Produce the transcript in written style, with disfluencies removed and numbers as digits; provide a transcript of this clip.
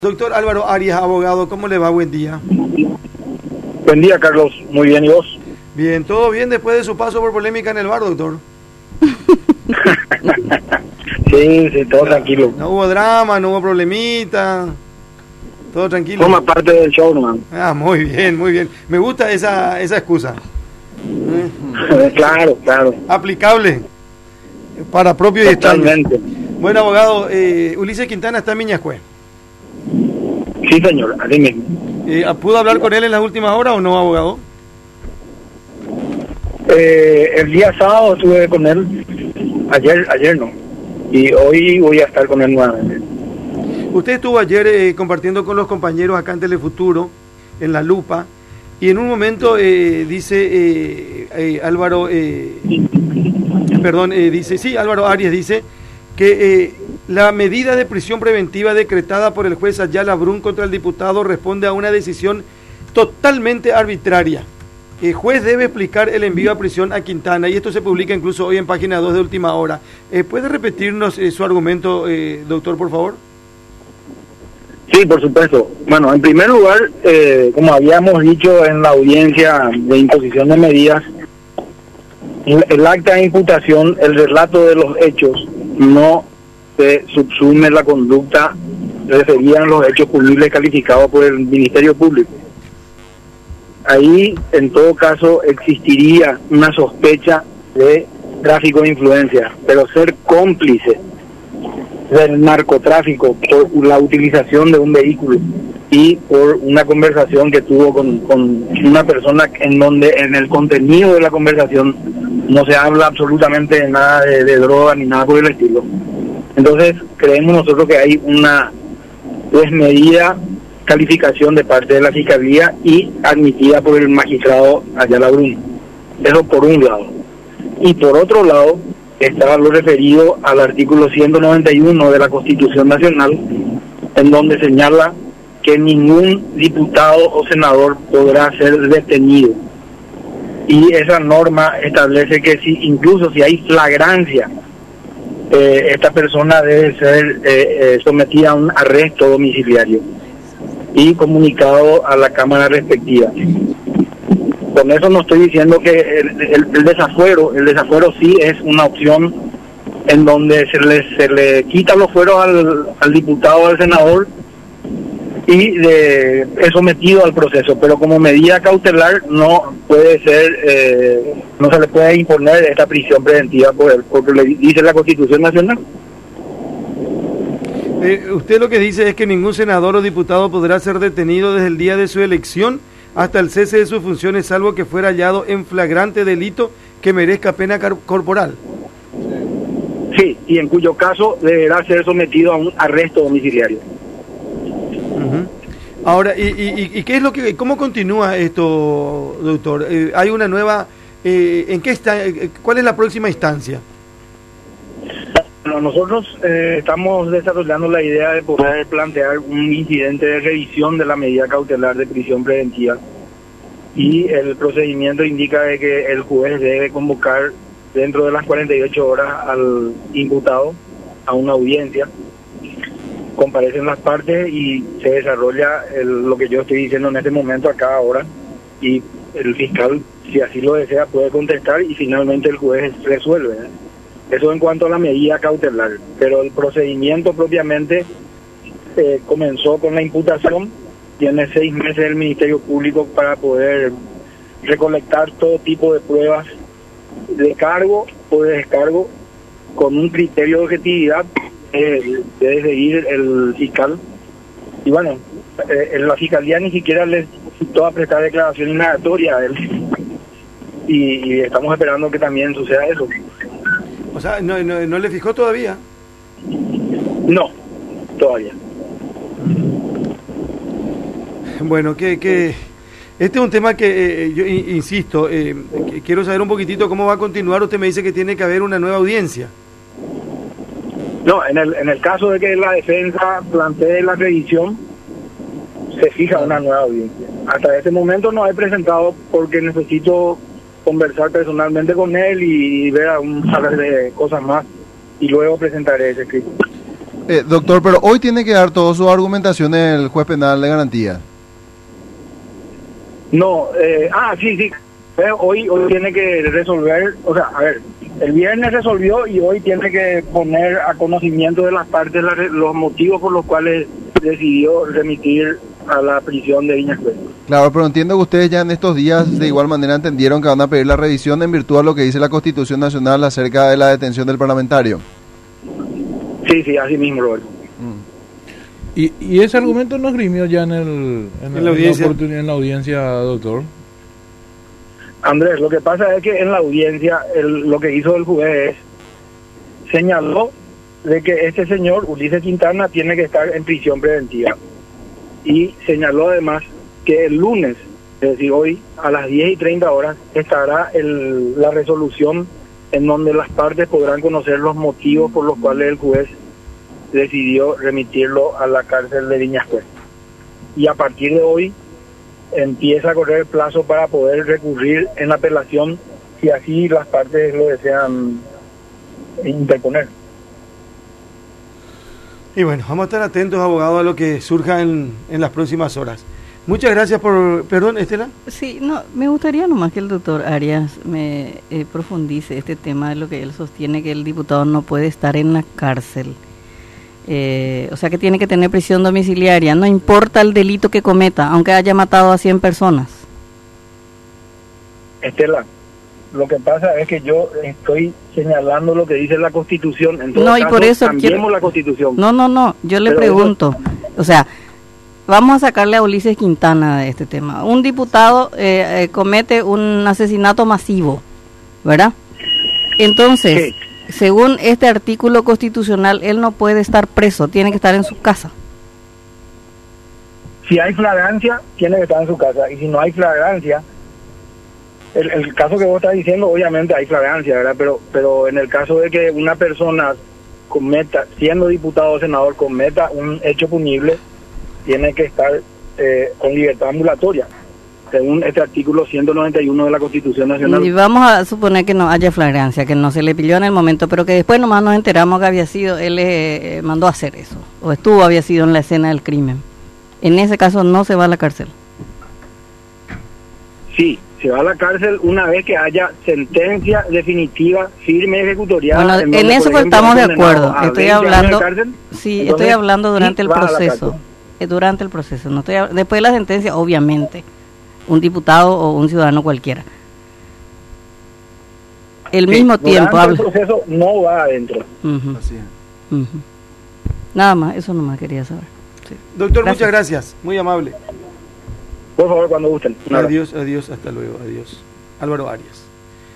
Doctor Álvaro Arias, abogado, ¿cómo le va? Buen día. Buen día, Carlos. Muy bien, ¿y vos? Bien, ¿todo bien después de su paso por polémica en el bar, doctor? Sí, todo tranquilo. No hubo drama, no hubo problemita, todo tranquilo. Forma parte del show, man. Ah, muy bien, muy bien. Me gusta esa excusa. Claro. Aplicable para propio y extraño. Totalmente. Bueno, abogado, Ulises Quintana está en Miñascue. Sí, señor, así mismo. ¿Pudo hablar con él en las últimas horas o no, abogado? El día sábado estuve con él, ayer no, y hoy voy a estar con él nuevamente. Usted estuvo ayer compartiendo con los compañeros acá en Telefuturo, en La Lupa, y en un momento dice Álvaro, Álvaro Arias dice que la medida de prisión preventiva decretada por el juez Ayala Brun contra el diputado responde a una decisión totalmente arbitraria. El juez debe explicar el envío a prisión a Quintana, y esto se publica incluso hoy en página 2 de Última Hora. ¿Puede repetirnos su argumento, doctor, por favor? Sí, por supuesto. Bueno, en primer lugar, como habíamos dicho en la audiencia de imposición de medidas, el acta de imputación, el relato de los hechos, no se subsume la conducta referida a los hechos punibles calificados por el Ministerio Público. Ahí, en todo caso, existiría una sospecha de tráfico de influencia, pero ser cómplice del narcotráfico por la utilización de un vehículo y por una conversación que tuvo con una persona en donde en el contenido de la conversación no se habla absolutamente de nada de droga ni nada por el estilo. Entonces creemos nosotros que hay una desmedida calificación de parte de la Fiscalía y admitida por el magistrado Ayala Brun. Eso por un lado. Y por otro lado está lo referido al artículo 191 de la Constitución Nacional, en donde señala que ningún diputado o senador podrá ser detenido. Y esa norma establece que incluso si hay flagrancia, esta persona debe ser sometida a un arresto domiciliario y comunicado a la Cámara respectiva. Con eso no estoy diciendo que el desafuero sí es una opción en donde se le quita los fueros al diputado o al senador y es sometido al proceso, pero como medida cautelar no puede ser, no se le puede imponer esta prisión preventiva porque le dice la Constitución Nacional. Usted lo que dice es que ningún senador o diputado podrá ser detenido desde el día de su elección hasta el cese de sus funciones, salvo que fuera hallado en flagrante delito que merezca pena corporal. Sí, y en cuyo caso deberá ser sometido a un arresto domiciliario. Ahora, ¿y qué es lo que, cómo continúa esto, doctor? ¿Hay una nueva, en qué está, cuál es la próxima instancia? Bueno, nosotros estamos desarrollando la idea de poder plantear un incidente de revisión de la medida cautelar de prisión preventiva, y el procedimiento indica de que el juez debe convocar dentro de las 48 horas al imputado a una audiencia. Comparecen las partes y se desarrolla lo que yo estoy diciendo en este momento acá ahora, y el fiscal, si así lo desea, puede contestar y finalmente el juez resuelve. Eso en cuanto a la medida cautelar, pero el procedimiento propiamente comenzó con la imputación. Tiene 6 meses el Ministerio Público para poder recolectar todo tipo de pruebas de cargo o de descargo con un criterio de objetividad debe seguir el fiscal. Y bueno, la Fiscalía ni siquiera les citó a prestar declaración indagatoria a él, y estamos esperando que también suceda eso. O sea, ¿no le fijó todavía? No, todavía. Bueno, que este es un tema que yo insisto, quiero saber un poquitito cómo va a continuar. Usted me dice que tiene que haber una nueva audiencia. No, en el caso de que la defensa plantee la revisión, se fija una nueva audiencia. Hasta ese momento no he presentado porque necesito conversar personalmente con él y ver un par de cosas más, y luego presentaré ese escrito. Doctor, pero hoy tiene que dar todas sus argumentaciones el juez penal de garantía. No, sí. Hoy tiene que resolver, o sea, a ver, el viernes resolvió y hoy tiene que poner a conocimiento de las partes los motivos por los cuales decidió remitir a la prisión de Viñas Cuestas. Claro, pero entiendo que ustedes ya en estos días de igual manera entendieron que van a pedir la revisión en virtud de lo que dice la Constitución Nacional acerca de la detención del parlamentario. Sí, así mismo, Roberto. ¿Y ese argumento no esgrimió ya en la audiencia, doctor? Andrés, lo que pasa es que en la audiencia lo que hizo el juez señaló de que este señor, Ulises Quintana, tiene que estar en prisión preventiva. Y señaló además que el lunes, es decir, hoy, a las 10:30 estará la resolución en donde las partes podrán conocer los motivos por los cuales el juez decidió remitirlo a la cárcel de Viñas Cuestas. Y a partir de hoy empieza a correr el plazo para poder recurrir en la apelación si así las partes lo desean interponer. Y bueno, vamos a estar atentos, abogado, a lo que surja en las próximas horas. Muchas gracias por... Perdón, Estela. Sí, no, me gustaría nomás que el doctor Arias me profundice este tema de lo que él sostiene, que el diputado no puede estar en la cárcel. O sea que tiene que tener prisión domiciliaria, no importa el delito que cometa, aunque haya matado a 100 personas. Estela, lo que pasa es que yo estoy señalando lo que dice la Constitución. En todo no, y caso, por eso cambiemos la Constitución. No, yo le pregunto, o sea, vamos a sacarle a Ulises Quintana de este tema. Un diputado comete un asesinato masivo, ¿verdad? Entonces... Sí. Según este artículo constitucional, él no puede estar preso, tiene que estar en su casa. Si hay flagrancia, tiene que estar en su casa. Y si no hay flagrancia, el caso que vos estás diciendo, obviamente hay flagrancia, ¿verdad? Pero en el caso de que una persona cometa, siendo diputado o senador, cometa un hecho punible, tiene que estar con libertad ambulatoria, según este artículo 191 de la Constitución Nacional. Y vamos a suponer que no haya flagrancia, que no se le pilló en el momento, pero que después nomás nos enteramos que había sido, él mandó a hacer eso, o había sido en la escena del crimen. En ese caso no se va a la cárcel. Sí, se va a la cárcel una vez que haya sentencia definitiva, firme, ejecutoriada. Bueno, en eso pues estamos de acuerdo. Estoy hablando, cárcel, sí, estoy hablando durante el proceso. Durante el proceso, no estoy después de la sentencia, obviamente. Un diputado o un ciudadano cualquiera. El mismo tiempo habla. El proceso no va adentro. Así es. Nada más, eso nomás quería saber. Sí. Doctor, gracias. Muchas gracias, muy amable. Por favor, cuando gusten. Adiós, hasta luego, adiós. Álvaro Arias.